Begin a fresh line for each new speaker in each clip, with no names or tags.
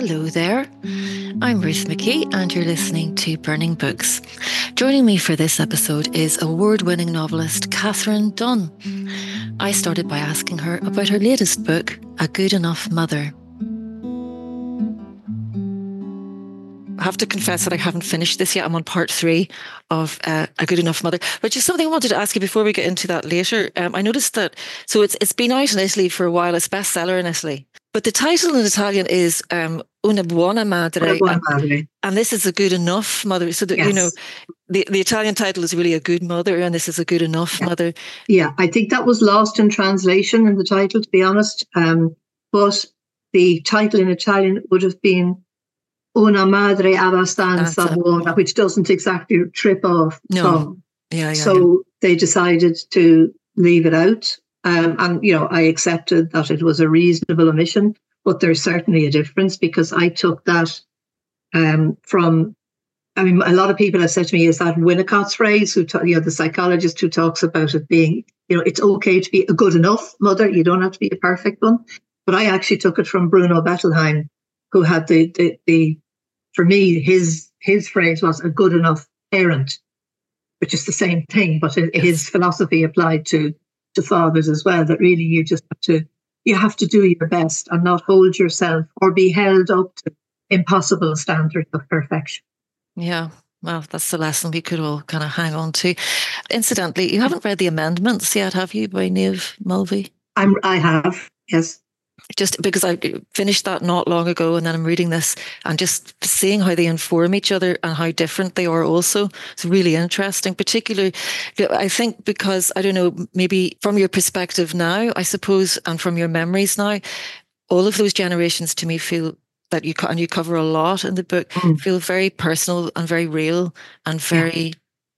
Hello there. I'm Ruth McKee, and you're listening to Burning Books. Joining me for this episode is award-winning novelist Katherine Dunn. I started by asking her about her latest book, A Good Enough Mother. I have to confess that I haven't finished this yet. I'm on part 3 of A Good Enough Mother. But just something I wanted to ask you before we get into that later. I noticed that, so it's been out in Italy for a while. It's bestseller in Italy. But the title in Italian is Una buona madre.
Una buona madre.
And this is A Good Enough Mother. So that,
Yes.
The Italian title is really A Good Mother, and this is A Good Enough Mother.
Yeah, I think that was lost in translation in the title, to be honest. But the title in Italian would have been Una madre abbastanza buona, which doesn't exactly trip off tongue. So they decided to leave it out. And, I accepted that it was a reasonable omission, but there's certainly a difference, because I took that from, a lot of people have said to me, is that Winnicott's phrase, the psychologist who talks about it being, it's okay to be a good enough mother. You don't have to be a perfect one. But I actually took it from Bruno Bettelheim, who had for me, his phrase was a good enough parent, which is the same thing, but his philosophy applied to fathers as well, that really you have to do your best and not hold yourself or be held up to impossible standards of perfection.
Yeah, well, that's the lesson we could all kind of hang on to. Incidentally, you haven't read the amendments yet, have you, by Niamh Mulvey?
I have, yes.
Just because I finished that not long ago, and then I'm reading this and just seeing how they inform each other and how different they are also. It's really interesting, particularly, I think, because, I don't know, maybe from your perspective now, I suppose, and from your memories now, all of those generations to me feel that you cover a lot in the book, feel very personal and very real and very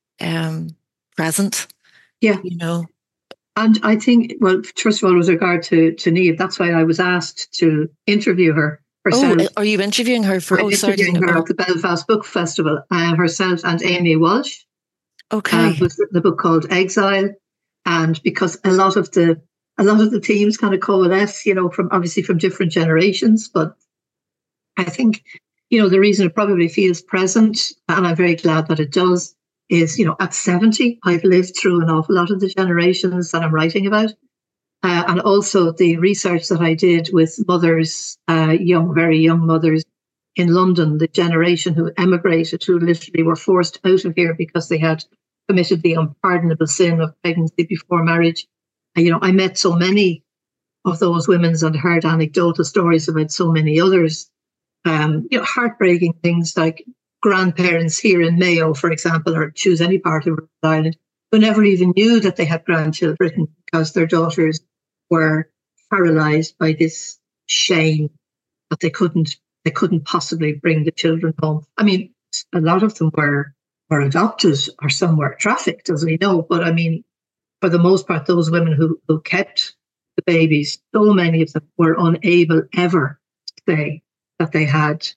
present.
Yeah. And I think, well, first of all, with regard to Niamh, that's why I was asked to interview her herself.
Oh, are you interviewing her for?
I'm interviewing her at the Belfast Book Festival. Herself and Amy Walsh.
Okay.
With the book called Exile, and because a lot of the themes kind of coalesce, from different generations. But I think, the reason it probably feels present, and I'm very glad that it does, is, at 70, I've lived through an awful lot of the generations that I'm writing about. And also the research that I did with mothers, very young mothers in London, the generation who emigrated, who literally were forced out of here because they had committed the unpardonable sin of pregnancy before marriage. And, I met so many of those women and heard anecdotal stories about so many others. Heartbreaking things like grandparents here in Mayo, for example, or choose any part of Rhode Island, who never even knew that they had grandchildren because their daughters were paralysed by this shame that they couldn't possibly bring the children home. A lot of them were adopted, or some were trafficked, as we know. But for the most part, those women who kept the babies, so many of them were unable ever to say that they had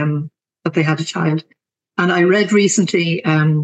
a child. And I read recently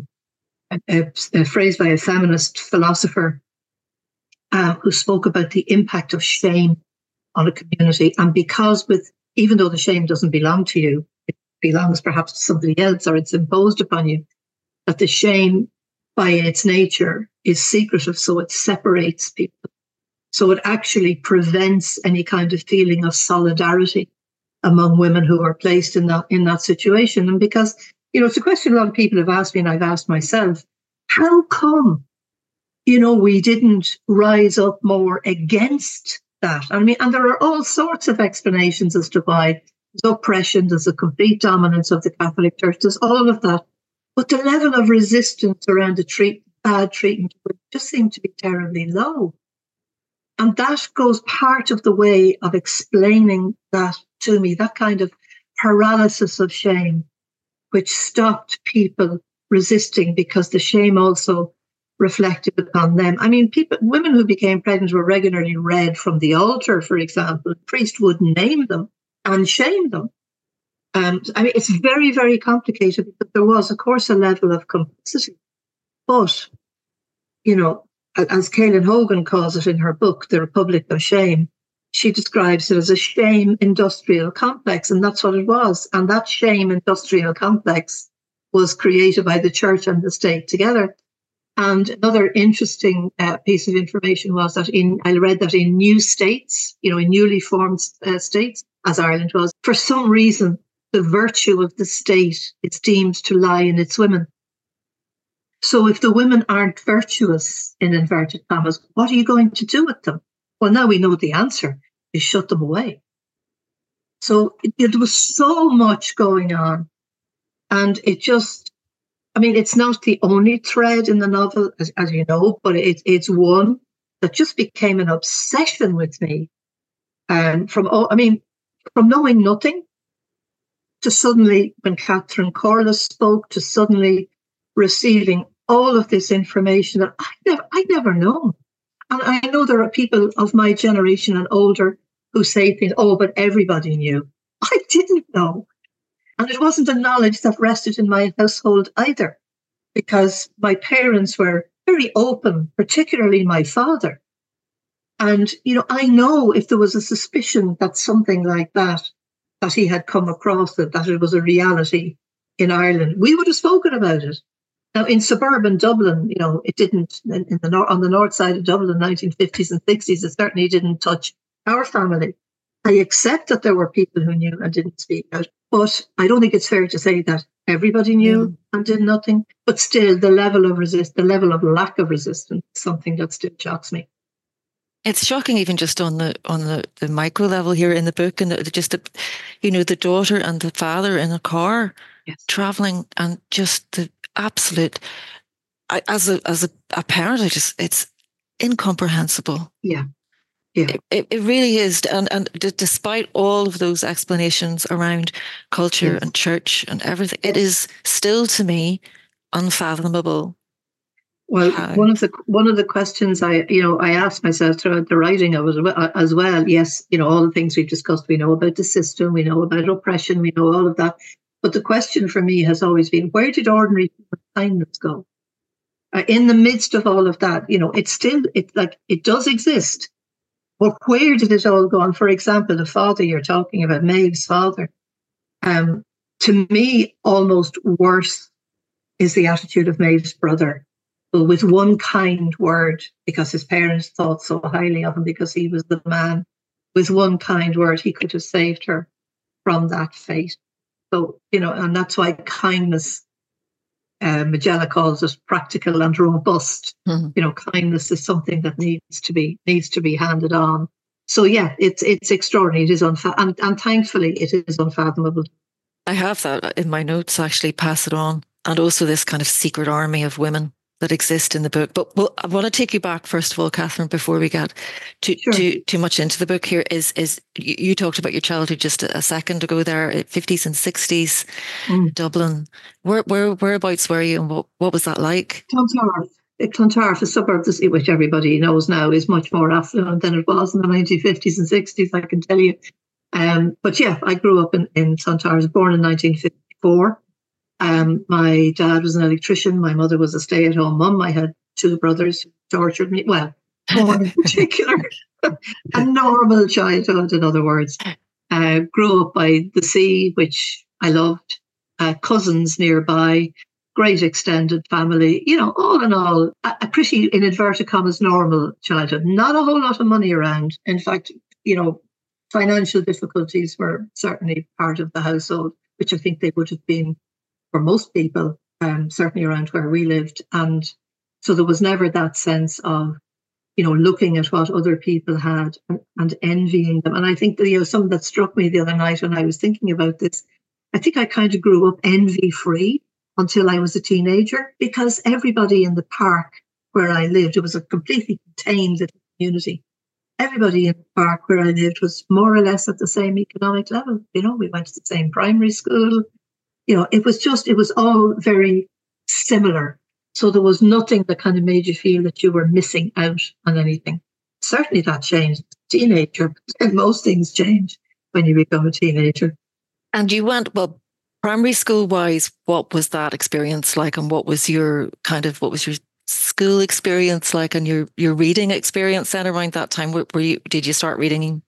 a phrase by a feminist philosopher who spoke about the impact of shame on a community. And because even though the shame doesn't belong to you, it belongs perhaps to somebody else, or it's imposed upon you, that the shame by its nature is secretive, so it separates people. So it actually prevents any kind of feeling of solidarity among women who are placed in that situation. And because, it's a question a lot of people have asked me, and I've asked myself, how come, we didn't rise up more against that? And there are all sorts of explanations as to why. There's oppression, there's a complete dominance of the Catholic Church, there's all of that. But the level of resistance around the bad treatment just seemed to be terribly low. And that goes part of the way of explaining that to me, that kind of paralysis of shame, which stopped people resisting because the shame also reflected upon them. Women who became pregnant were regularly read from the altar, for example. The priest would name them and shame them. It's very, very complicated, but there was, of course, a level of complicity. But, as Caoilinn Hogan calls it in her book, The Republic of Shame, she describes it as a shame industrial complex, and that's what it was. And that shame industrial complex was created by the church and the state together. And another interesting piece of information was that I read that in new states, in newly formed states, as Ireland was, for some reason, the virtue of the state is deemed to lie in its women. So if the women aren't virtuous, in inverted commas, what are you going to do with them? Well, now we know the answer is shut them away. So there was so much going on. And it just, it's not the only thread in the novel, as you know, but it's one that just became an obsession with me. From knowing nothing to suddenly, when Catherine Corless spoke, to suddenly receiving all of this information that I'd never known. And I know there are people of my generation and older who say things, oh, but everybody knew. I didn't know. And it wasn't a knowledge that rested in my household either, because my parents were very open, particularly my father. And, I know if there was a suspicion that something like that he had come across, that it was a reality in Ireland, we would have spoken about it. Now, in suburban Dublin, it didn't, on the north side of Dublin, 1950s and 60s, it certainly didn't touch our family. I accept that there were people who knew and didn't speak out, but I don't think it's fair to say that everybody knew and did nothing. But still, the level of lack of resistance is something that still shocks me.
It's shocking, even just on the micro level here in the book, and just the daughter and the father in a car,
yes,
traveling, and just the absolute. As a parent, it's incomprehensible.
Yeah. Yeah.
It really is. And despite all of those explanations around culture and church and everything, it is still, to me, unfathomable.
Well, one of the questions I asked myself throughout the writing of it as well, yes, all the things we've discussed, we know about the system, we know about oppression, we know all of that. But the question for me has always been, where did ordinary kindness go? In the midst of all of that, it does exist. But where did it all go? And for example, the father you're talking about, Maeve's father, to me, almost worse is the attitude of Maeve's brother. Well, with one kind word, because his parents thought so highly of him, because he was the man, with one kind word, he could have saved her from that fate. So, and that's why kindness, Majella calls it practical and robust. Mm-hmm. Kindness is something that needs to be handed on. So yeah, it's extraordinary. It is and thankfully it is unfathomable.
I have that in my notes, actually, pass it on. And also this kind of secret army of women that exist in the book. But I want to take you back, first of all, Catherine, before we get too much into the book here, is you talked about your childhood just a second ago there, 50s and 60s, Dublin. Whereabouts were you, and what was that like?
Clontarf, a suburb which everybody knows now is much more affluent than it was in the 1950s and 60s, I can tell you. But yeah, I grew up in Clontarf. I was born in 1954. My dad was an electrician. My mother was a stay-at-home mum. I had two brothers who tortured me. Well, one in particular, a normal childhood, in other words. Grew up by the sea, which I loved. Cousins nearby, great extended family. All in all, a pretty, in inverted commas, normal childhood. Not a whole lot of money around. In fact, financial difficulties were certainly part of the household, which I think they would have been for most people, certainly around where we lived. And so there was never that sense of, looking at what other people had and envying them. And I think that, something that struck me the other night when I was thinking about this, I think I kind of grew up envy-free until I was a teenager, because everybody in the park where I lived, it was a completely contained little community. Everybody in the park where I lived was more or less at the same economic level. We went to the same primary school. It was all very similar. So there was nothing that kind of made you feel that you were missing out on anything. Certainly that changed as a teenager, and most things change when you become a teenager.
And you went, primary school wise, what was that experience like? And what was your school experience like, and your reading experience then around that time? Did you start reading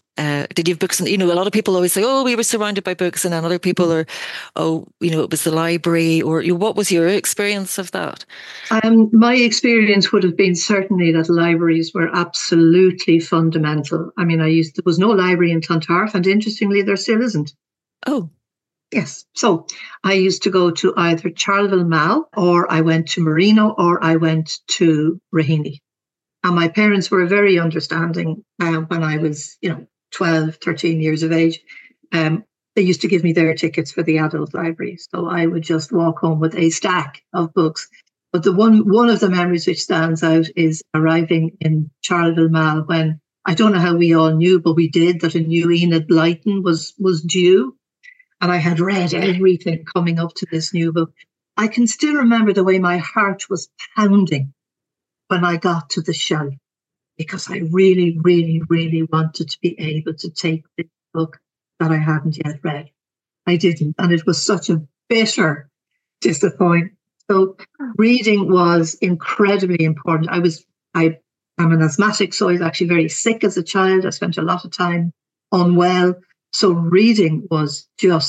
Did you have books? And a lot of people always say, "Oh, we were surrounded by books," and then other people are, "Oh, it was the library." Or what was your experience of that?
My experience would have been certainly that libraries were absolutely fundamental. I mean, there was no library in Clontarf, and interestingly, there still isn't.
Oh,
yes. So I used to go to either Charleville Mall, or I went to Marino, or I went to Raheny. And my parents were very understanding when I was, 12, 13 years of age. They used to give me their tickets for the adult library. So I would just walk home with a stack of books. But one of the memories which stands out is arriving in Charleville Mall when, I don't know how we all knew, but we did, that a new Enid Blyton was due. And I had read everything coming up to this new book. I can still remember the way my heart was pounding when I got to the shelf, because I really, really, really wanted to be able to take this book that I hadn't yet read. I didn't, and it was such a bitter disappointment. So reading was incredibly important. I'm an asthmatic, so I was actually very sick as a child. I spent a lot of time unwell. So reading was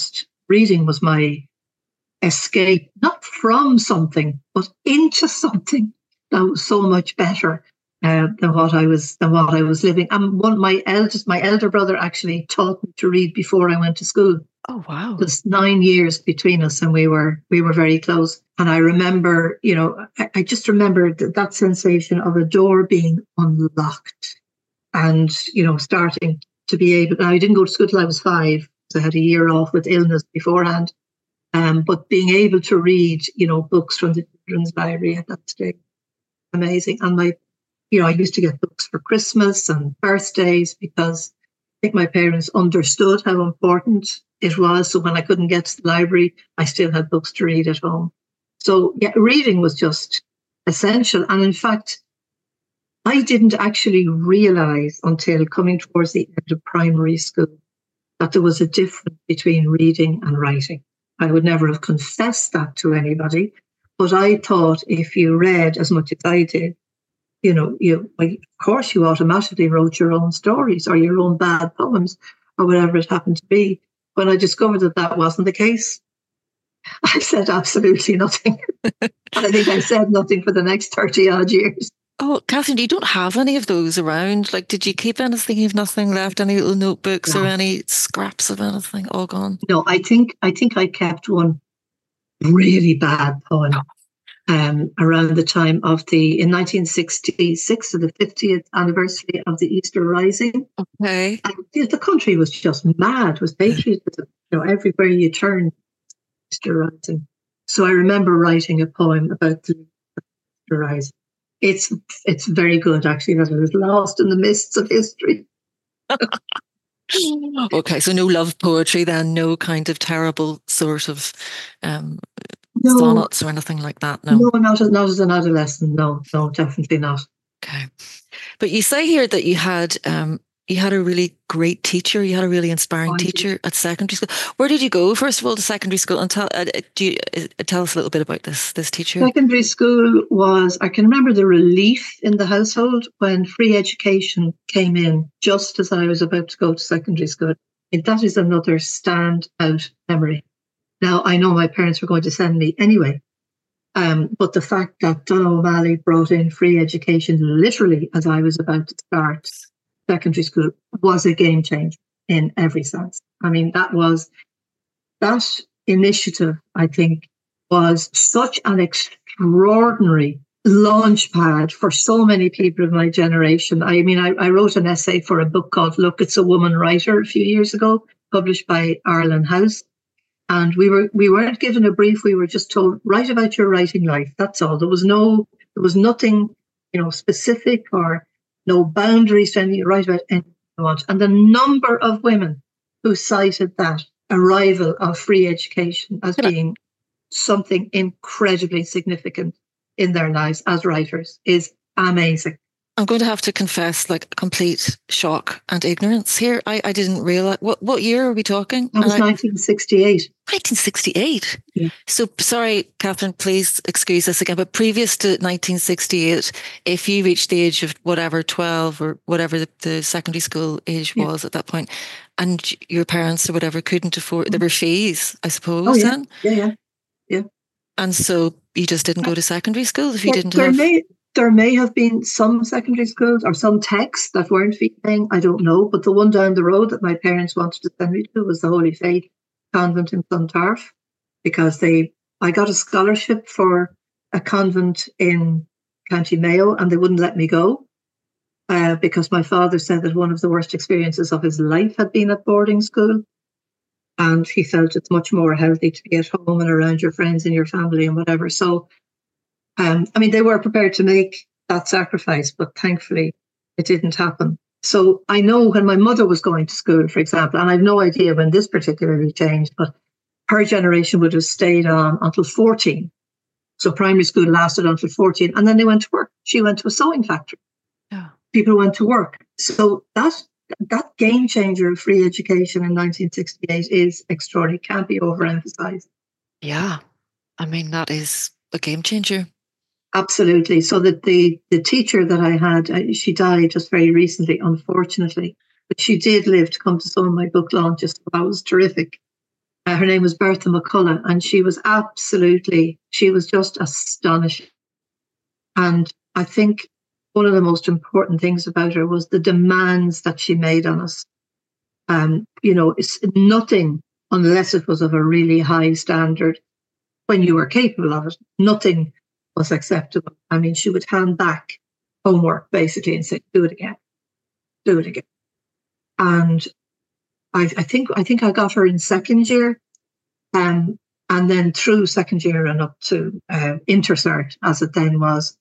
my escape, not from something, but into something that was so much better than what I was living. And my elder brother actually taught me to read before I went to school.
Oh wow!
There's 9 years between us, and we were very close. And I remember, I just remember that sensation of a door being unlocked, and starting to be able. Now, I didn't go to school till I was 5, so I had a year off with illness beforehand. But being able to read, books from the children's library at that stage, amazing. And I used to get books for Christmas and birthdays, because I think my parents understood how important it was. So when I couldn't get to the library, I still had books to read at home. So yeah, reading was just essential. And in fact, I didn't actually realize until coming towards the end of primary school that there was a difference between reading and writing. I would never have confessed that to anybody, but I thought if you read as much as I did, of course you automatically wrote your own stories or your own bad poems or whatever it happened to be. When I discovered that wasn't the case, I said absolutely nothing. And I think I said nothing for the next 30 odd years.
Oh, Catherine, you don't have any of those around? Like, did you keep anything? You've nothing left? Any little notebooks or any scraps of anything? All gone?
No, I think I kept one really bad poem around the time of in 1966, of the 50th anniversary of the Easter Rising.
Okay.
And, the country was just mad, was patriotism. Everywhere you turn, Easter Rising. So I remember writing a poem about the Easter Rising. It's very good, actually, that it was lost in the mists of history.
Okay, so no love poetry then, no kind of terrible sort of sonnets or anything like that? No,
not as an adolescent. No, definitely not.
Okay, but you say here that you had a really great teacher. You had a really inspiring teacher at secondary school. Where did you go, first of all, to secondary school? And tell us a little bit about this teacher.
Secondary school I can remember the relief in the household when free education came in just as I was about to go to secondary school. And that is another standout memory. Now, I know my parents were going to send me anyway, but the fact that Donald O'Malley brought in free education literally as I was about to start secondary school was a game changer in every sense. I mean, that initiative, I think, was such an extraordinary launch pad for so many people of my generation. I mean, I wrote an essay for a book called Look, It's a Woman Writer a few years ago, published by Arlen House. And we weren't given a brief. We were just told, write about your writing life. That's all. There was nothing, specific or no boundaries to anything. Write about anything you want. And the number of women who cited that arrival of free education as being something incredibly significant in their lives as writers is amazing.
I'm going to have to confess, like, complete shock and ignorance here. I didn't realize what year are we talking?
That was 1968.
1968.
Yeah.
So sorry, Catherine, please excuse us again. But previous to 1968, if you reached the age of whatever, 12 or whatever the secondary school age was at that point, and your parents or whatever couldn't afford, there were fees, I suppose.
Oh, yeah.
Then.
Yeah.
And so you just didn't go to secondary school if you didn't
there
have.
There may have been some secondary schools or some techs that weren't fee paying. I don't know. But the one down the road that my parents wanted to send me to was the Holy Faith Convent in Clontarf, because I got a scholarship for a convent in County Mayo and they wouldn't let me go because my father said that one of the worst experiences of his life had been at boarding school. And he felt it's much more healthy to be at home and around your friends and your family and whatever. So I mean, they were prepared to make that sacrifice, but thankfully it didn't happen. So I know when my mother was going to school, for example, and I have no idea when this particularly changed, but her generation would have stayed on until 14. So primary school lasted until 14, and then they went to work. She went to a sewing factory.
Yeah.
People went to work. So that game changer of free education in 1968 is extraordinary, can't be overemphasized.
Yeah. I mean, that is a game changer.
Absolutely. So that the teacher that I had, she died just very recently, unfortunately, but she did live to come to some of my book launches. So that was terrific. Her name was Bertha McCullough, and she was just astonishing. And I think one of the most important things about her was the demands that she made on us. It's nothing unless it was of a really high standard when you were capable of it. Nothing was acceptable. I mean, she would hand back homework basically and say, do it again. And I think I got her in second year, and then through second year and up to intercert, as it then was,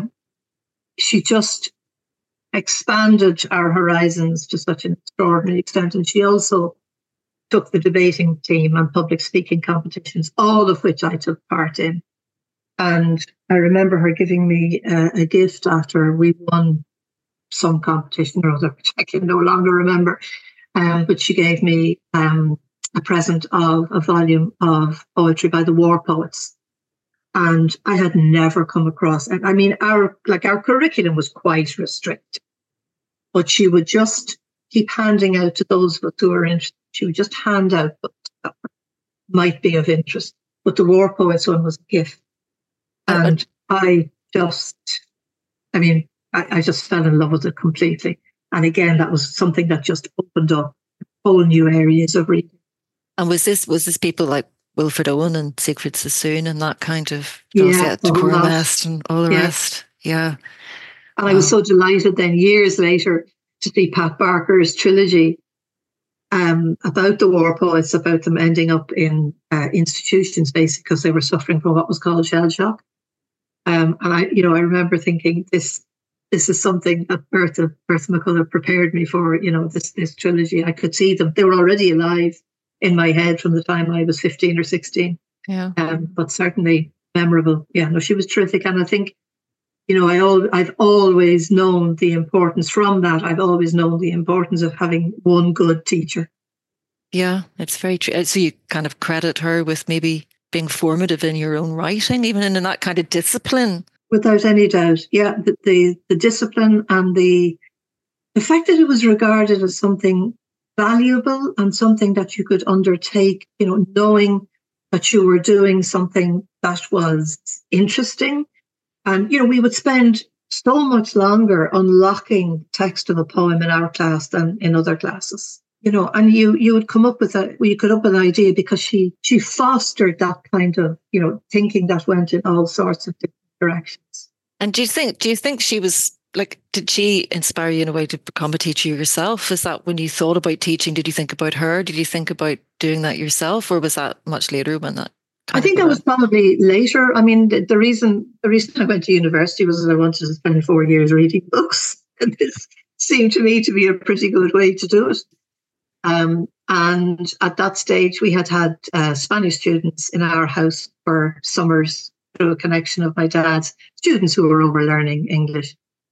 she just expanded our horizons to such an extraordinary extent. And she also took the debating team and public speaking competitions, all of which I took part in. And I remember her giving me a gift after we won some competition or other, which I can no longer remember. But she gave me a present of a volume of poetry by the war poets. And I had never come across, I mean, our curriculum was quite restricted, but she would just keep handing out to those of us who were interested. She would just hand out books that might be of interest. But the war poets one was a gift. And I just fell in love with it completely. And again, that was something that just opened up whole new areas of reading. And
was this people like Wilfred Owen and Siegfried Sassoon and that kind of Cora West and all the rest? Yeah.
And I was so delighted then years later to see Pat Barker's trilogy about the war poets, about them ending up in institutions basically because they were suffering from what was called shell shock. And I remember thinking this is something that Bertha McCullough prepared me for, this trilogy. I could see them. They were already alive in my head from the time I was 15 or 16.
Yeah.
But certainly memorable. Yeah, no, she was terrific. And I think, I've always known the importance from that. I've always known the importance of having one good teacher.
Yeah, it's very true. So you kind of credit her with maybe being formative in your own writing, even in that kind of discipline.
Without any doubt. Yeah, the discipline and the fact that it was regarded as something valuable and something that you could undertake, knowing that you were doing something that was interesting. And, we would spend so much longer unlocking the text of a poem in our class than in other classes. And you would come up with an idea because she fostered that kind of, thinking that went in all sorts of different directions.
And do you think she was like, did she inspire you in a way to become a teacher yourself? Is that when you thought about teaching, did you think about her? Did you think about doing that yourself, or was that much later when that?
I think that was probably later. I mean, the reason I went to university was I wanted to spend 4 years reading books. And this seemed to me to be a pretty good way to do it. And at that stage, we had Spanish students in our house for summers through a connection of my dad's, students who were over learning English.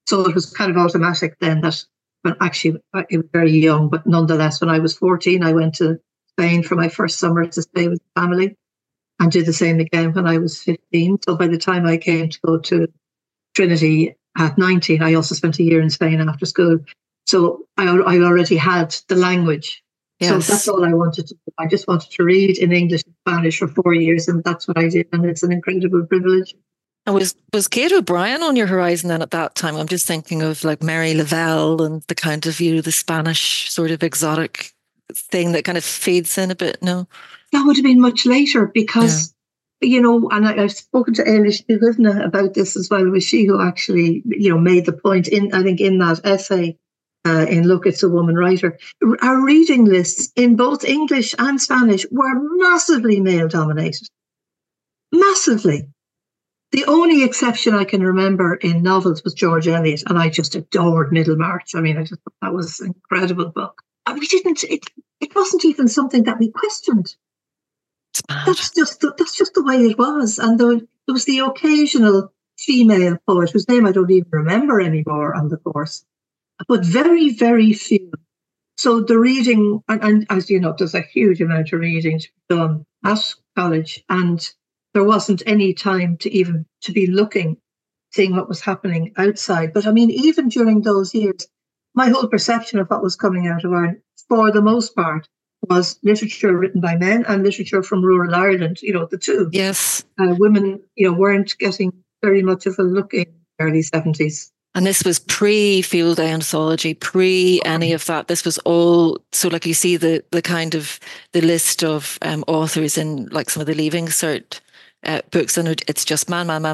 So it was kind of automatic then that, but actually I was very young, but nonetheless, when I was 14, I went to Spain for my first summer to stay with family, and did the same again when I was 15. So by the time I came to go to Trinity at 19, I also spent a year in Spain after school. So I already had the language.
Yes.
So that's all I wanted to do. I just wanted to read in English and Spanish for 4 years, and that's what I did. And it's an incredible privilege.
And was Kate O'Brien on your horizon then at that time? I'm just thinking of like Mary Lavelle and the kind of, the Spanish sort of exotic thing that kind of fades in a bit, no?
That would have been much later because, and I've spoken to Eilish Livna about this as well. It was she who actually, made the point I think in that essay in Look, It's a Woman Writer. Our reading lists in both English and Spanish were massively male dominated. Massively. The only exception I can remember in novels was George Eliot, and I just adored Middlemarch. I mean, I just thought that was an incredible book. And it wasn't even something that we questioned. That's just the way it was. And there was the occasional female poet whose name I don't even remember anymore on the course, but very, very few. So the reading, and as you know, there's a huge amount of reading to be done at college, and there wasn't any time to be looking, seeing what was happening outside. But I mean, even during those years, my whole perception of what was coming out of Ireland, for the most part, was literature written by men and literature from rural Ireland, the two.
Yes.
Women, weren't getting very much of a look in the early 70s.
And this was pre-field day anthology, pre any of that. This was all, so like you see the kind of the list of authors in like some of the Leaving Cert books, and it's just man, woman,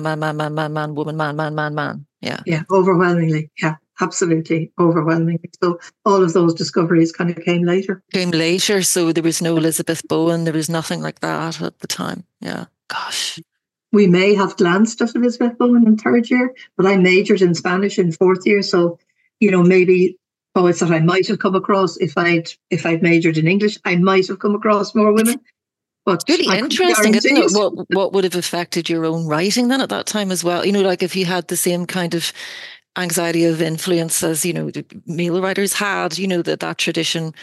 man. Yeah.
Yeah, overwhelmingly. Yeah, absolutely. Overwhelmingly. So all of those discoveries kind of came later.
So there was no Elizabeth Bowen. There was nothing like that at the time. Yeah. Gosh.
We may have glanced at Elizabeth Bowen in third year, but I majored in Spanish in fourth year. So, maybe poets that I might have come across if I'd majored in English, I might have come across more women. But
it's really interesting, isn't it? What would have affected your own writing then at that time as well? Like if you had the same kind of anxiety of influence as, the male writers had, that tradition.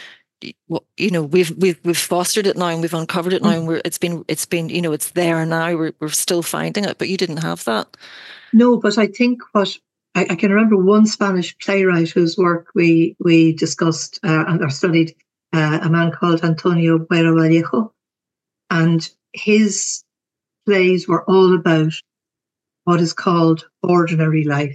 We've fostered it now and we've uncovered it now, and it's been it's there now. We're still finding it, but you didn't have that.
No, but I think what I can remember one Spanish playwright whose work we discussed or studied, a man called Antonio Buero Vallejo, and his plays were all about what is called ordinary life.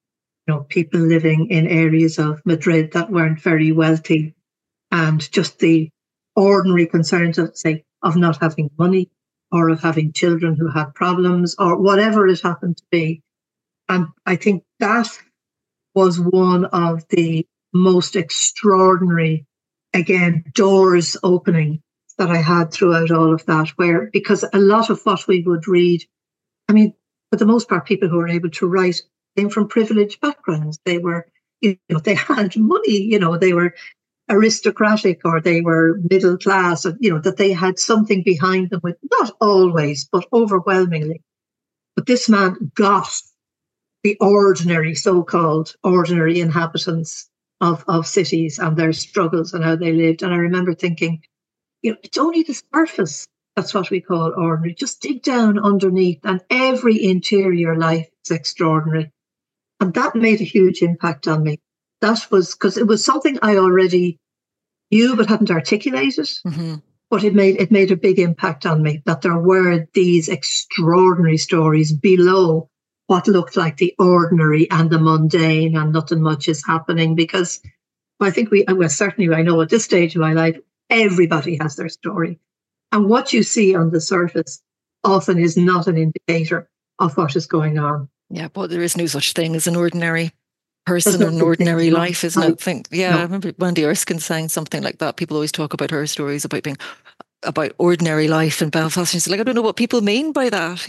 People living in areas of Madrid that weren't very wealthy, and just the ordinary concerns of not having money, or of having children who had problems, or whatever it happened to be. And I think that was one of the most extraordinary, again, doors opening that I had throughout all of that, because a lot of what we would read, I mean, for the most part, people who were able to write came from privileged backgrounds. They were, they had money, they were aristocratic, or they were middle class, that they had something behind them, with not always, but overwhelmingly. But this man got the ordinary, so-called ordinary inhabitants of cities and their struggles and how they lived. And I remember thinking, it's only the surface. That's what we call ordinary. Just dig down underneath, and every interior life is extraordinary. And that made a huge impact on me. That was because it was something I already knew but hadn't articulated.
Mm-hmm.
But it made a big impact on me, that there were these extraordinary stories below what looked like the ordinary and the mundane, and nothing much is happening. Because I think certainly I know at this stage of my life, everybody has their story. And what you see on the surface often is not an indicator of what is going on.
Yeah, but there is no such thing as an ordinary person or an ordinary life, isn't it? I remember Wendy Erskine saying something like that. People always talk about her stories about ordinary life in Belfast. And she's like, I don't know what people mean by that.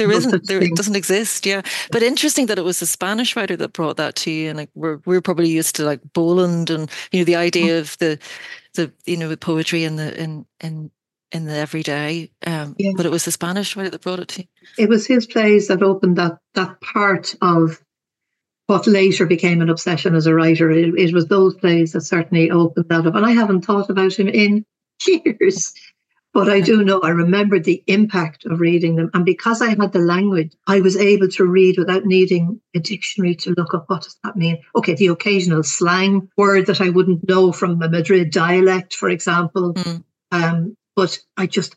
It doesn't exist. Yeah. But interesting that it was a Spanish writer that brought that to you. And like, we're probably used to like Boland and, the idea of the poetry in the everyday. But it was the Spanish writer that brought it to you.
It was his plays that opened that part of what later became an obsession as a writer. It was those plays that certainly opened that up. And I haven't thought about him in years. But I do know, I remember the impact of reading them. And because I had the language, I was able to read without needing a dictionary to look up what does that mean. Okay, the occasional slang word that I wouldn't know from a Madrid dialect, for example. But I just,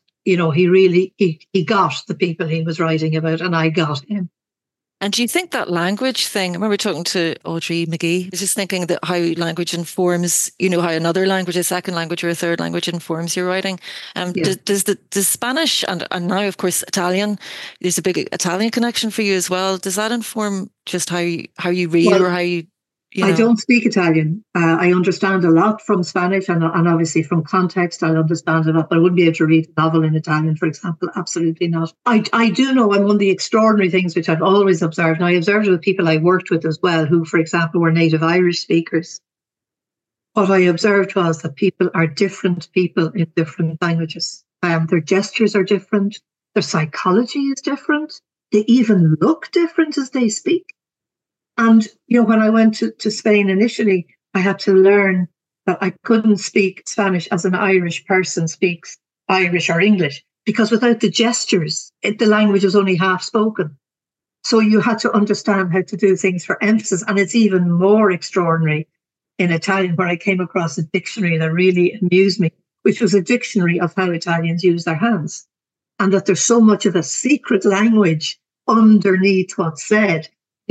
he got the people he was writing about, and I got him.
And do you think that language thing, I remember talking to Audrey McGee, I was just thinking that how language informs, how another language, a second language or a third language informs your writing. Does Spanish and now, of course, Italian, there's a big Italian connection for you as well. Does that inform just how you read or how you
I don't speak Italian. I understand a lot from Spanish and obviously from context, I understand a lot, but I wouldn't be able to read a novel in Italian, for example. Absolutely not. I do know, and one of the extraordinary things which I've always observed, and I observed it with people I worked with as well, who, for example, were native Irish speakers. What I observed was that people are different people in different languages. Their gestures are different. Their psychology is different. They even look different as they speak. And, when I went to Spain initially, I had to learn that I couldn't speak Spanish as an Irish person speaks Irish or English, because without the gestures, the language is only half spoken. So you had to understand how to do things for emphasis. And it's even more extraordinary in Italian, where I came across a dictionary that really amused me, which was a dictionary of how Italians use their hands. And that there's so much of a secret language underneath what's said.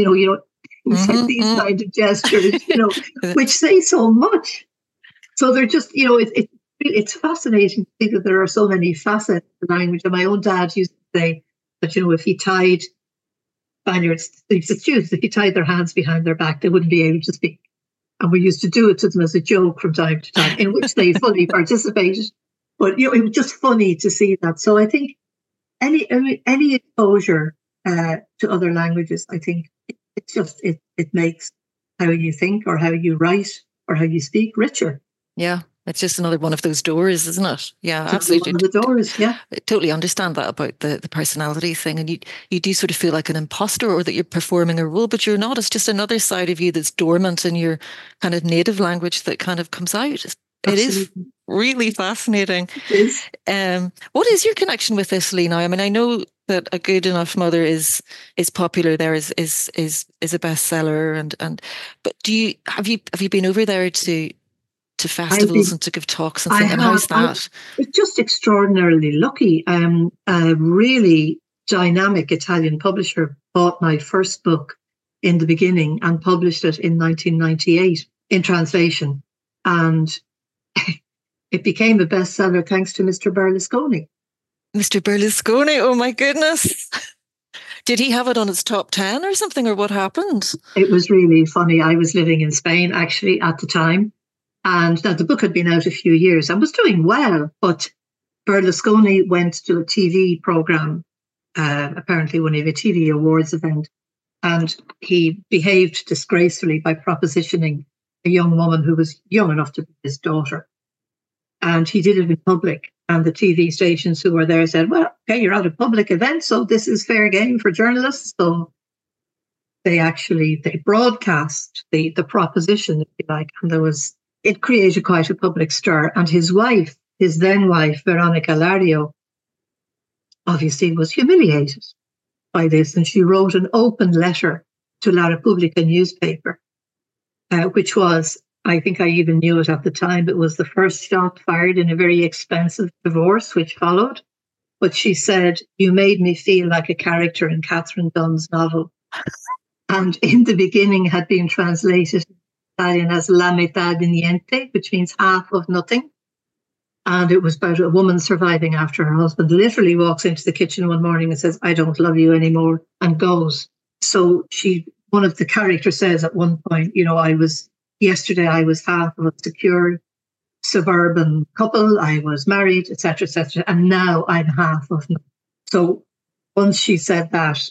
These kind of gestures, which say so much. So they're just, it's fascinating to see that there are so many facets of the language. And my own dad used to say that, if he tied Spaniards, if he tied their hands behind their back, they wouldn't be able to speak. And we used to do it to them as a joke from time to time, in which they fully participated. But, it was just funny to see that. So I think any exposure to other languages, I think, it makes how you think or how you write or how you speak richer.
Yeah, it's just another one of those doors, isn't it? Yeah, absolutely.
One of the doors, yeah.
I totally understand that about the personality thing. And you do sort of feel like an imposter or that you're performing a role, but you're not. It's just another side of you that's dormant in your kind of native language that kind of comes out. It is really fascinating.
It is.
What is your connection with Italy now? I mean, I know that A Good Enough Mother is popular there, is a bestseller, and but have you been over there to festivals and to give talks and things? And how's that?
It's just extraordinarily lucky. A really dynamic Italian publisher bought my first book in the beginning and published it in 1998 in translation, and it became a bestseller thanks to Mr. Berlusconi.
Mr. Berlusconi, oh my goodness. Did he have it on his top 10 or something, or what happened?
It was really funny. I was living in Spain actually at the time, and the book had been out a few years and was doing well, but Berlusconi went to a TV program, apparently one of a TV awards event, and he behaved disgracefully by propositioning a young woman who was young enough to be his daughter. And he did it in public. And the TV stations who were there said, well, okay, you're at a public event, so this is fair game for journalists. So they broadcast the proposition, if you like. And it created quite a public stir. And his then wife, Veronica Lario, obviously was humiliated by this. And she wrote an open letter to La Repubblica newspaper, which was, I think I even knew it at the time, it was the first shot fired in a very expensive divorce which followed. But she said, you made me feel like a character in Catherine Dunn's novel. And in the beginning had been translated in Italian as La metà di niente, which means half of nothing. And it was about a woman surviving after her husband literally walks into the kitchen one morning and says, I don't love you anymore, and goes. So one of the characters says at one point, yesterday I was half of a secure suburban couple, I was married, etc., and now I'm half of them. So once she said that,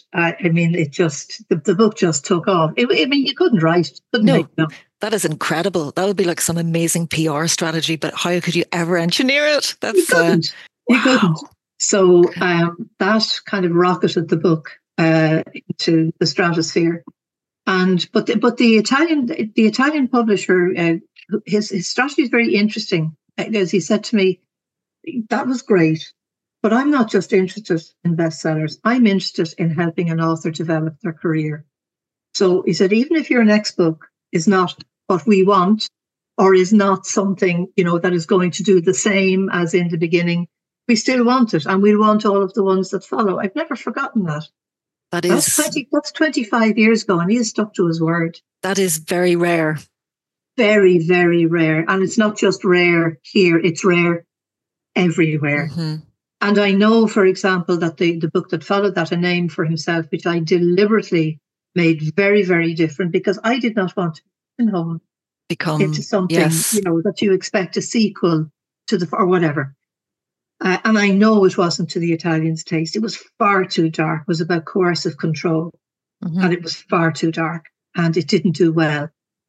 the book just took off. You couldn't write it.
No, that is incredible. That would be like some amazing PR strategy, but how could you ever engineer it?
You couldn't. You couldn't. So that kind of rocketed the book into the stratosphere. But the Italian publisher, his strategy is very interesting. As he said to me, that was great, but I'm not just interested in bestsellers. I'm interested in helping an author develop their career. So he said, even if your next book is not what we want, or is not something, that is going to do the same as in the beginning, we still want it, and we'll want all of the ones that follow. I've never forgotten that. That's 25 years ago, and he has stuck to his word.
That is very rare.
Very, very rare. And it's not just rare here, it's rare everywhere. Mm-hmm. And I know, for example, that the book that followed that, A Name for Himself, which I deliberately made very, very different, because I did not want to become into something, that you expect a sequel to or whatever. And I know it wasn't to the Italians' taste. It was far too dark. It was about coercive control. Mm-hmm. And it was far too dark. And it didn't do well.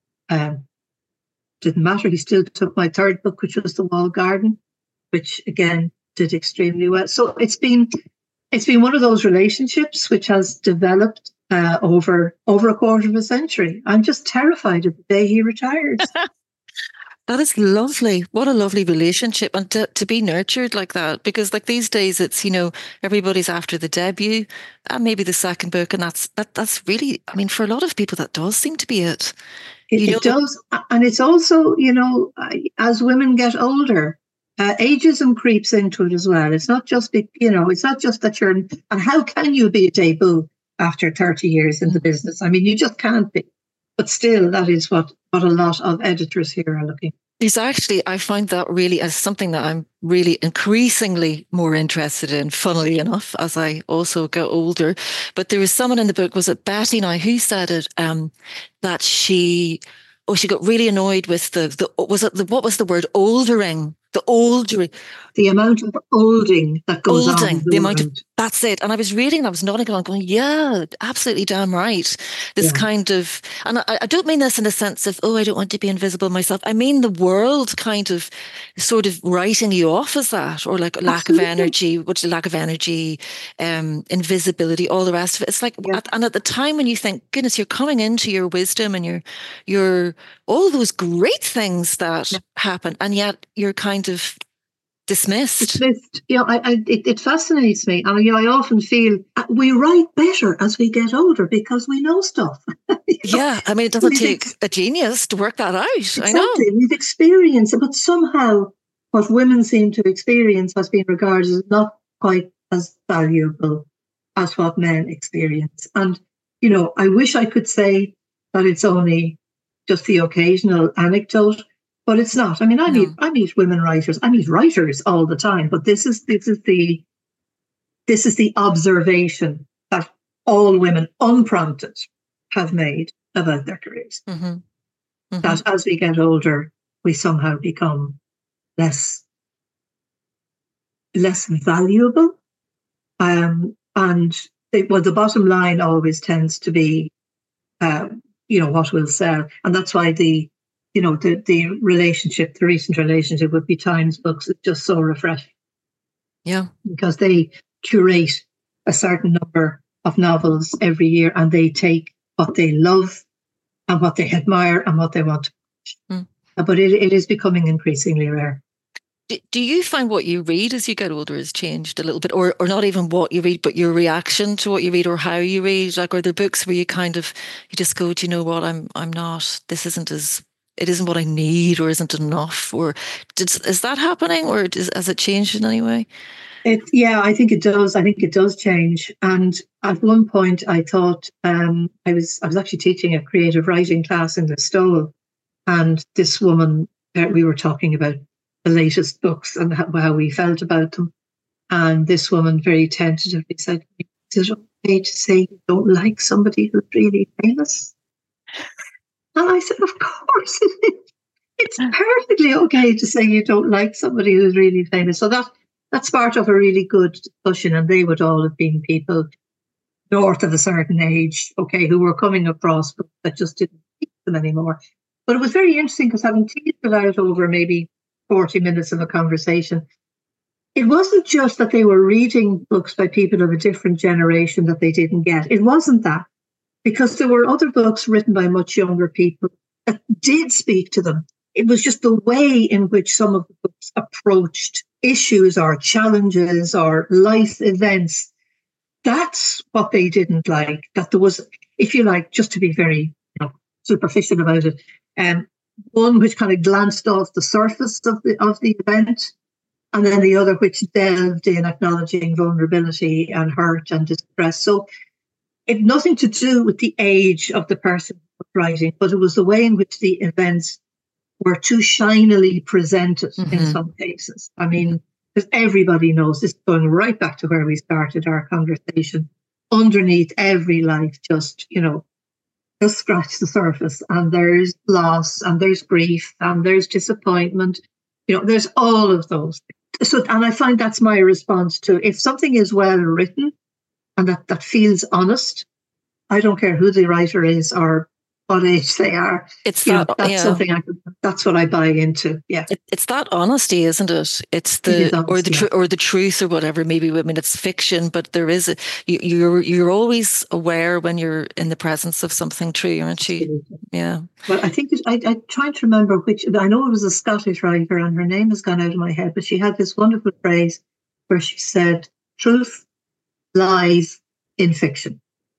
Didn't matter. He still took my third book, which was The Walled Garden, which again did extremely well. So it's been one of those relationships which has developed over a quarter of a century. I'm just terrified of the day he retires.
That is lovely. What a lovely relationship, and to be nurtured like that, because like these days it's, everybody's after the debut and maybe the second book, and that's really, I mean, for a lot of people that does seem to be it.
It does. And it's also, as women get older, ageism creeps into it as well. It's not just, it's not just that and how can you be a debut after 30 years in the business? I mean, you just can't be. But still, that is what a lot of editors here are looking.
It's actually, I find that really as something that I'm really increasingly more interested in, funnily enough, as I also get older. But there was someone in the book, was it Betty now, who said it, that she got really annoyed with what was the word, oldering.
The amount of olding that goes on.
The amount of, that's it. And I was reading, I was nodding along going, yeah, absolutely damn right. This kind of, and I don't mean this in the sense of, I don't want to be invisible myself. I mean the world kind of sort of writing you off as that, or like lack of energy, invisibility, all the rest of it. It's like, and at the time when you think, goodness, you're coming into your wisdom and you're all those great things that happen, and yet you're kind of dismissed.
It fascinates me, and I often feel we write better as we get older because we know stuff.
Yeah, I mean, it doesn't take a genius to work that out. Exactly. I know
we've experienced it, but somehow what women seem to experience has been regarded as not quite as valuable as what men experience. And I wish I could say that it's only just the occasional anecdote, but it's not. I mean, I meet women writers. I meet writers all the time, but this is the observation that all women, unprompted, have made about their careers. Mm-hmm. Mm-hmm. That as we get older, we somehow become less valuable. And the bottom line always tends to be, what will sell, and that's why the relationship, the recent relationship with Be Times Books is just so refreshing.
Yeah, because
they curate a certain number of novels every year, and they take what they love and what they admire and what they want to publish. But it is becoming increasingly rare.
Do you find what you read as you get older has changed a little bit, or not even what you read, but your reaction to what you read or how you read? Like, are there books where you just go, do you know what, I'm not, this isn't it isn't what I need, or isn't enough, or is that happening, or has it changed in any way?
I think it does. I think it does change. And at one point I thought, I was actually teaching a creative writing class in the Stole, and this woman, we were talking about the latest books and how we felt about them. And this woman very tentatively said, is it okay to say you don't like somebody who's really famous? And I said, of course it is. It's perfectly okay to say you don't like somebody who's really famous. So that's part of a really good discussion. And they would all have been people north of a certain age, who were coming across books that just didn't teach them anymore. But it was very interesting because having teased it out over maybe 40 minutes of a conversation, it wasn't just that they were reading books by people of a different generation that they didn't get. It wasn't that. because there were other books written by much younger people that did speak to them. It was just the way in which some of the books approached issues or challenges or life events. That's what they didn't like. That there was, if you like, just to be very superficial about it, one which kind of glanced off the surface of the event, and then the other which delved in acknowledging vulnerability and hurt and distress. So it had nothing to do with the age of the person writing, but it was the way in which the events were too shinily presented in some cases. I mean, because everybody knows this, going right back to where we started our conversation, underneath every life, just scratch the surface, and there's loss, and there's grief, and there's disappointment. There's all of those things. So, and I find that's my response to, if something is well written and that feels honest, I don't care who the writer is or what age they are.
It's that,
that's something that's what I buy into. Yeah,
it's that honesty, isn't it? It's the or the truth or whatever. Maybe, I mean, it's fiction, but there is you're always aware when you're in the presence of something true, aren't you?
Absolutely.
Yeah.
But I think I'm trying to remember which. I know it was a Scottish writer, and her name has gone out of my head. But she had this wonderful phrase where she said, "Truth lies in fiction."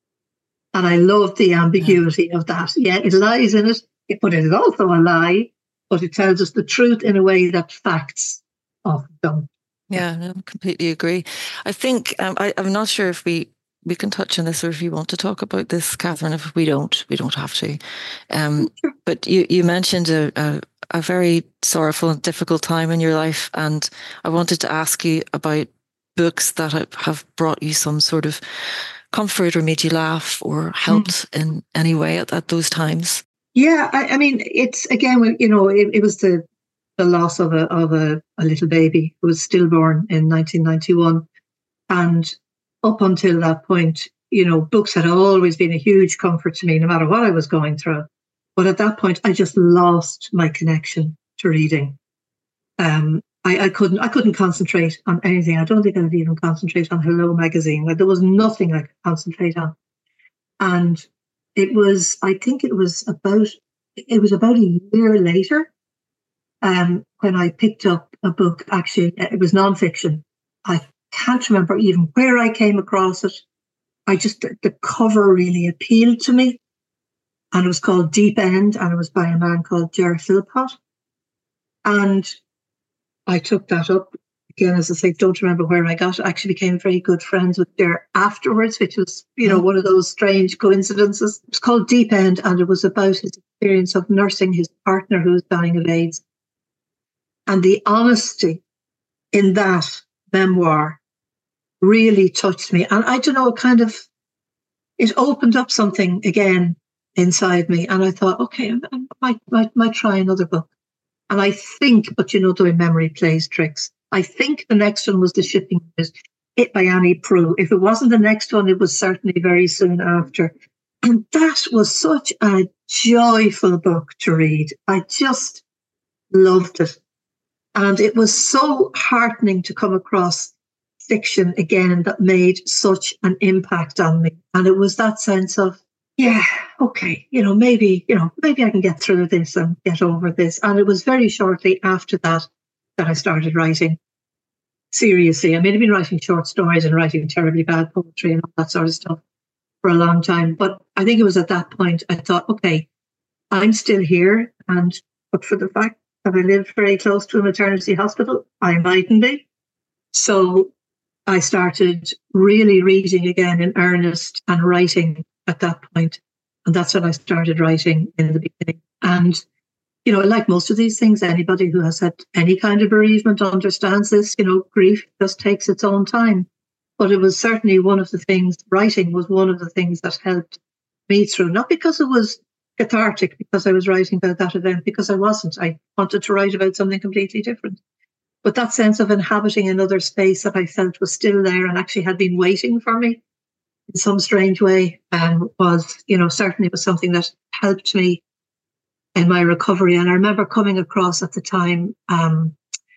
And I love the ambiguity of that. Yeah, it lies in it, but it is also a lie, but it tells us the truth in a way that facts often don't.
Yeah, I completely agree. I think, I'm not sure if we can touch on this, or if you want to talk about this, Catherine. If we don't have to.
Sure.
But you mentioned a very sorrowful and difficult time in your life, and I wanted to ask you about books that have brought you some sort of comfort or made you laugh or helped in any way at those times.
Yeah, I mean, it's again, it was the loss of a little baby who was stillborn in 1991, and up until that point, books had always been a huge comfort to me, no matter what I was going through. But at that point, I just lost my connection to reading. I couldn't concentrate on anything. I don't think I could even concentrate on Hello magazine. Like, there was nothing I could concentrate on. And I think it was about a year later, when I picked up a book. Actually, it was nonfiction. I can't remember even where I came across it. The cover really appealed to me. And it was called Deep End, and it was by a man called Ger Philpott. And I took that up. Again, as I say, don't remember where I got it. I actually became very good friends with Ger afterwards, which was, one of those strange coincidences. It was called Deep End, and it was about his experience of nursing his partner who was dying of AIDS. And the honesty in that memoir really touched me. And I don't know, it opened up something again inside me. And I thought, okay, I might try another book. And I think, but the way memory plays tricks, I think the next one was The Shipping News, it by Annie Proulx. If it wasn't the next one, it was certainly very soon after. And that was such a joyful book to read. I just loved it. And it was so heartening to come across fiction again that made such an impact on me. And it was that sense of, yeah, okay, maybe I can get through this and get over this. And it was very shortly after that I started writing seriously. I mean, I've been writing short stories and writing terribly bad poetry and all that sort of stuff for a long time. But I think it was at that point I thought, okay, I'm still here. But for the fact that I live very close to a maternity hospital, I mightn't be. So I started really reading again in earnest and writing at that point. And that's when I started writing in the beginning. And, like most of these things, anybody who has had any kind of bereavement understands this, grief just takes its own time. But it was certainly writing was one of the things that helped me through, not because it was cathartic, because I was writing about that event, because I wasn't. I wanted to write about something completely different. But that sense of inhabiting another space that I felt was still there and actually had been waiting for me in some strange way, was, certainly was something that helped me in my recovery. And I remember coming across at the time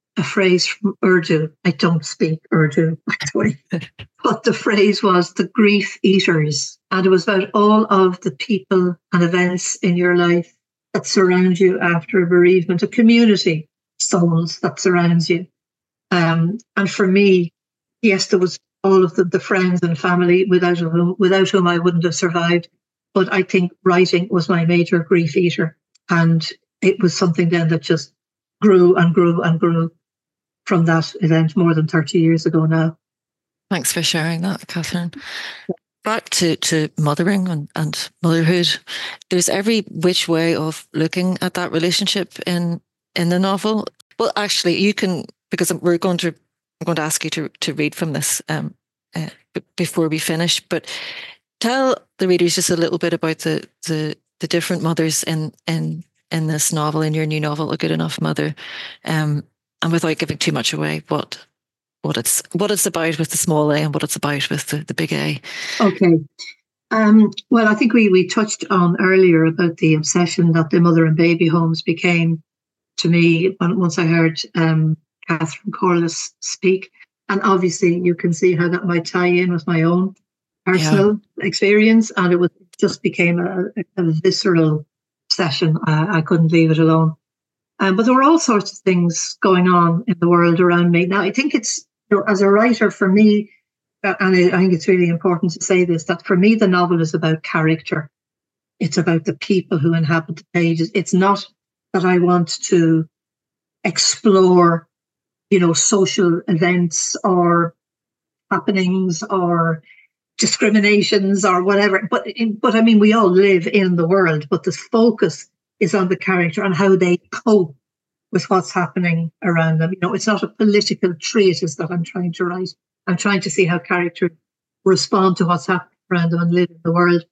a phrase from Urdu. I don't speak Urdu, by the way. But the phrase was the grief eaters. And it was about all of the people and events in your life that surround you after a bereavement, a community, souls that surrounds you. And for me, yes, there was all of the friends and family without whom I wouldn't have survived. But I think writing was my major grief eater. And it was something then that just grew and grew and grew from that event more than 30 years ago now.
Thanks for sharing that, Catherine. Back to mothering and motherhood. There's every which way of looking at that relationship in the novel. Well, actually, you can, because I'm going to ask you to read from this before we finish. But tell the readers just a little bit about the different mothers in this novel, in your new novel, A Good Enough Mother, and without giving too much away, what it's about with the small a and what it's about with the big A.
Okay. Well, I think we touched on earlier about the obsession that the mother and baby homes became to me once I heard Catherine Corless speak. And obviously you can see how that might tie in with my own personal experience. And it just became a visceral obsession. I couldn't leave it alone. But there were all sorts of things going on in the world around me. Now, I think it's, as a writer, for me, and I think it's really important to say this, that for me, the novel is about character. It's about the people who inhabit the pages. It's not that I want to explore, social events or happenings or discriminations or whatever. But I mean, we all live in the world, but the focus is on the character and how they cope with what's happening around them. It's not a political treatise that I'm trying to write. I'm trying to see how characters respond to what's happening around them and live in the world.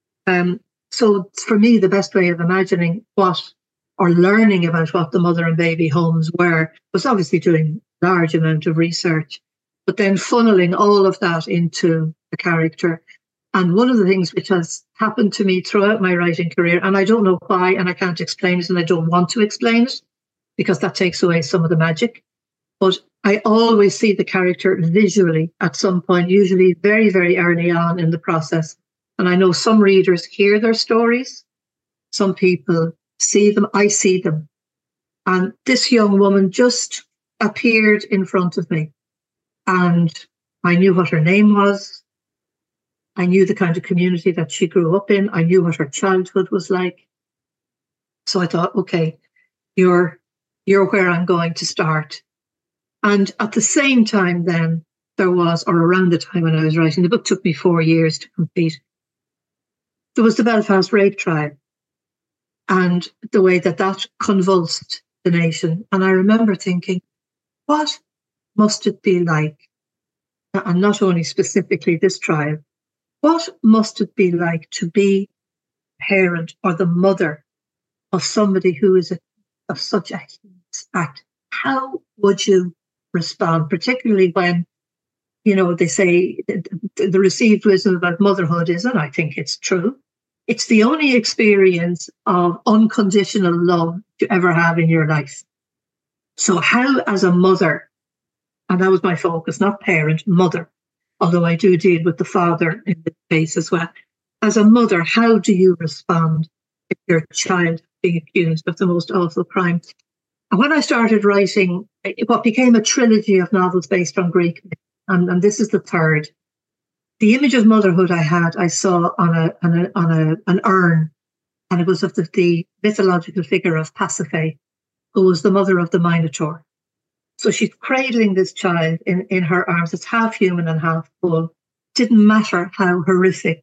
So for me, the best way of imagining or learning about what the mother and baby homes were was obviously doing a large amount of research, but then funneling all of that into the character. And one of the things which has happened to me throughout my writing career, and I don't know why, and I can't explain it, and I don't want to explain it, because that takes away some of the magic. But I always see the character visually at some point, usually very, very early on in the process. And I know some readers hear their stories. Some people see them. I see them. And this young woman just appeared in front of me. And I knew what her name was. I knew the kind of community that she grew up in. I knew what her childhood was like. So I thought, okay, you're where I'm going to start. And at the same time then, there was, or around the time when I was writing, the book took me 4 years to complete, there was the Belfast rape trial and the way that convulsed the nation. And I remember thinking, what must it be like, and not only specifically this trial, what must it be like to be a parent or the mother of somebody who is of such a heinous act? How would you respond, particularly when, they say the received wisdom about motherhood is, and I think it's true, it's the only experience of unconditional love you ever have in your life. So how, as a mother, and that was my focus, not parent, mother, although I do deal with the father in this case as well. As a mother, how do you respond if your child being accused of the most awful crime? And when I started writing what became a trilogy of novels based on Greek, and this is the third, the image of motherhood I saw on an urn, and it was of the mythological figure of Pasiphae, who was the mother of the Minotaur. So she's cradling this child in her arms. It's half human and half bull. Didn't matter how horrific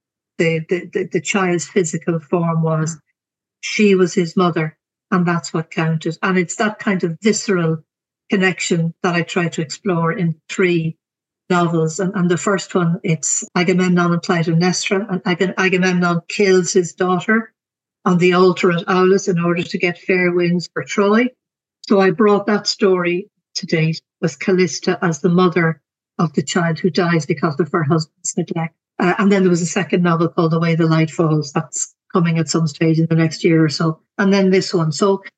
the child's physical form was. She was his mother, and that's what counted. And it's that kind of visceral connection that I try to explore in 3 novels. And the first one, it's Agamemnon and Clytemnestra, and Agamemnon kills his daughter on the altar at Aulis in order to get fair winds for Troy. So I brought that story to date with Callista as the mother of the child who dies because of her husband's neglect. And then there was a second novel called The Way the Light Falls. That's coming at some stage in the next year or so. And then this one. So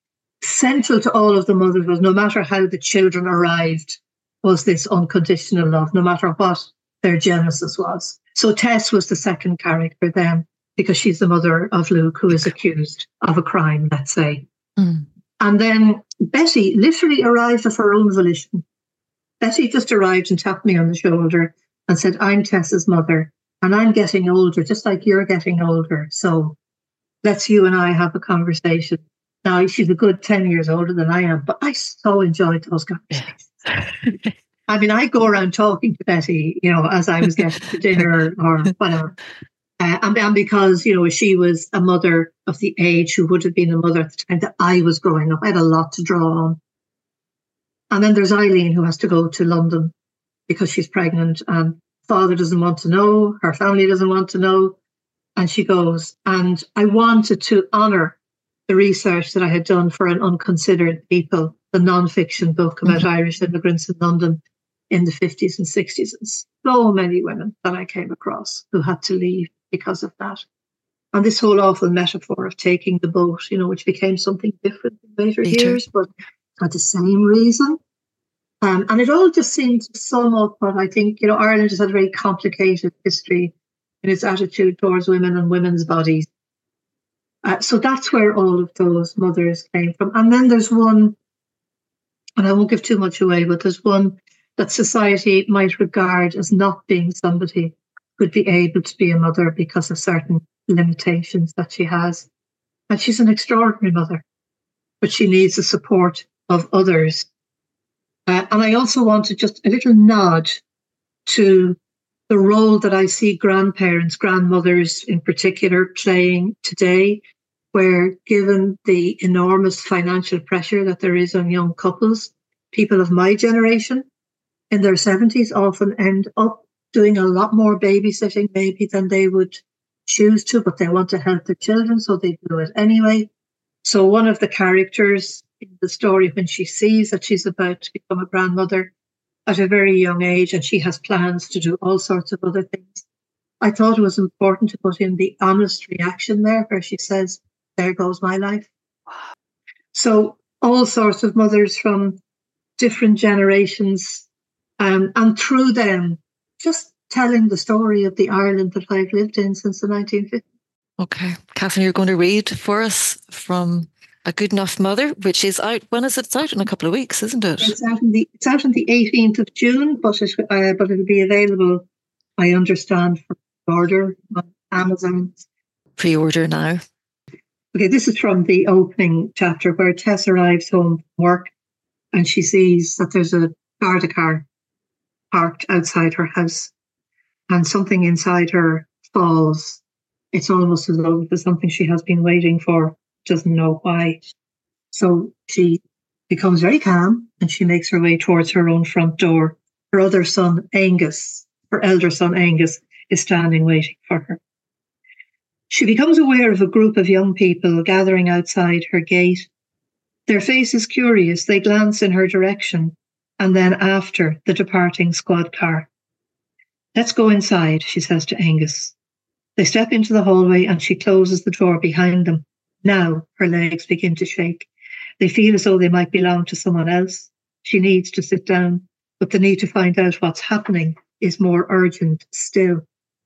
central to all of the mothers was, no matter how the children arrived, was this unconditional love, no matter what their genesis was. So Tess was the second character then, because she's the mother of Luke, who is accused of a crime, let's say.
Mm.
And then Betty literally arrived of her own volition. Betty just arrived and tapped me on the shoulder and said, I'm Tess's mother, and I'm getting older, just like you're getting older. So let's you and I have a conversation. Now, she's a good 10 years older than I am, but I so enjoyed those conversations. Yeah. I mean, I go around talking to Betty, as I was getting to dinner or whatever. And because, she was a mother of the age who would have been a mother at the time that I was growing up. I had a lot to draw on. And then there's Eileen, who has to go to London because she's pregnant, and father doesn't want to know, her family doesn't want to know, and she goes. And I wanted to honour the research that I had done for An Unconsidered People, the non-fiction book about Irish immigrants in London in the 50s and 60s. And so many women that I came across who had to leave because of that. And this whole awful metaphor of taking the boat, which became something different in later years, but for the same reason. And it all just seemed to sum up what I think, Ireland has had a very complicated history in its attitude towards women and women's bodies. So that's where all of those mothers came from. And then there's one, and I won't give too much away, but there's one that society might regard as not being somebody who would be able to be a mother because of certain limitations that she has. And she's an extraordinary mother, but she needs the support of others. And I also wanted just a little nod to the role that I see grandparents, grandmothers in particular, playing today, where given the enormous financial pressure that there is on young couples, people of my generation in their 70s often end up doing a lot more babysitting maybe than they would choose to, but they want to help their children, so they do it anyway. So one of the characters in the story, when she sees that she's about to become a grandmother at a very young age and she has plans to do all sorts of other things, I thought it was important to put in the honest reaction there where she says, there goes my life. So all sorts of mothers from different generations, and through them just telling the story of the Ireland that I've lived in since the 1950s.
Okay. Catherine, you're going to read for us from A Good Enough Mother, which is out. When is it? It's out in a couple of weeks, isn't it?
It's out on the 18th of June, but it'll be available, I understand, for order on Amazon.
Pre-order now.
Okay, this is from the opening chapter where Tess arrives home from work and she sees that there's a Garda car parked outside her house and something inside her falls. It's almost as though there's something she has been waiting for, doesn't know why. So she becomes very calm and she makes her way towards her own front door. Her other son, Angus, her elder son, Angus, is standing waiting for her. She becomes aware of a group of young people gathering outside her gate. Their faces curious, they glance in her direction, and then after the departing squad car. Let's go inside, she says to Angus. They step into the hallway and she closes the door behind them. Now her legs begin to shake. They feel as though they might belong to someone else. She needs to sit down, but the need to find out what's happening is more urgent still.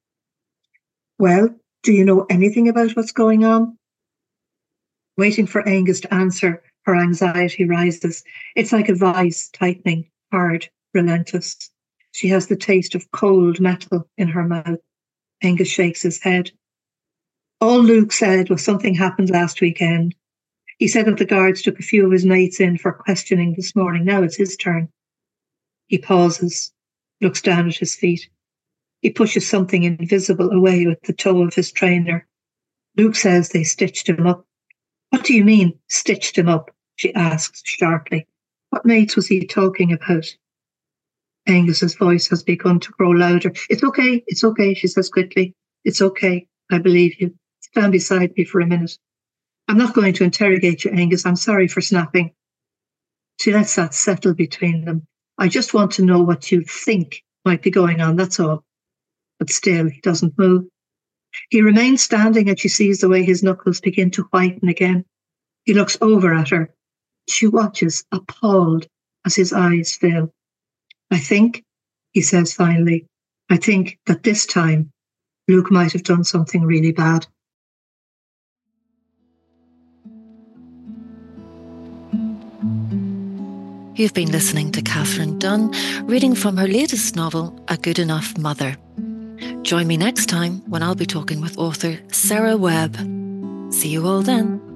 Well, do you know anything about what's going on? Waiting for Angus to answer, her anxiety rises. It's like a vice tightening, hard, relentless. She has the taste of cold metal in her mouth. Angus shakes his head. All Luke said was something happened last weekend. He said that the guards took a few of his mates in for questioning this morning. Now it's his turn. He pauses, looks down at his feet. He pushes something invisible away with the toe of his trainer. Luke says they stitched him up. What do you mean, stitched him up? She asks sharply. What mates was he talking about? Angus's voice has begun to grow louder. It's okay, she says quickly. It's okay, I believe you. Stand beside me for a minute. I'm not going to interrogate you, Angus. I'm sorry for snapping. She lets that settle between them. I just want to know what you think might be going on, that's all. But still, he doesn't move. He remains standing and she sees the way his knuckles begin to whiten again. He looks over at her. She watches, appalled, as his eyes fill. I think, he says finally, I think that this time Luke might have done something really bad.
You've been listening to Catherine Dunn, reading from her latest novel, A Good Enough Mother. Join me next time when I'll be talking with author Sarah Webb. See you all then.